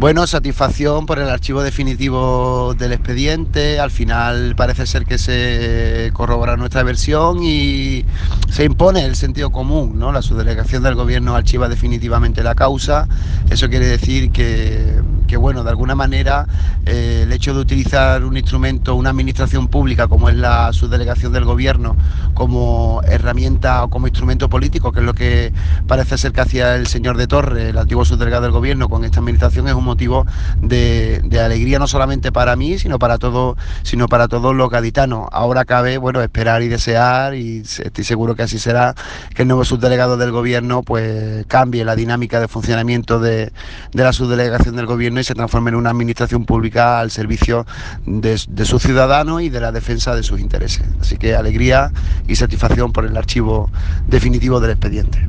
Bueno, satisfacción por el archivo definitivo del expediente. Al final parece ser que se corrobora nuestra versión y se impone el sentido común, ¿no? La subdelegación del Gobierno archiva definitivamente la causa. Eso quiere decir que bueno, de alguna manera el hecho de utilizar un instrumento, una administración pública como es la subdelegación del Gobierno como herramienta o como instrumento político, que es lo que parece ser que hacía el señor de Torre, el antiguo subdelegado del Gobierno, con esta administración, es un motivo de alegría no solamente para mí, sino para todos los gaditanos. Ahora cabe, bueno, esperar y desear, y estoy seguro que así será, que el nuevo subdelegado del Gobierno pues cambie la dinámica de funcionamiento de la subdelegación del Gobierno y se transforme en una administración pública al servicio de sus ciudadanos y de la defensa de sus intereses. Así que alegría y satisfacción por el archivo definitivo del expediente.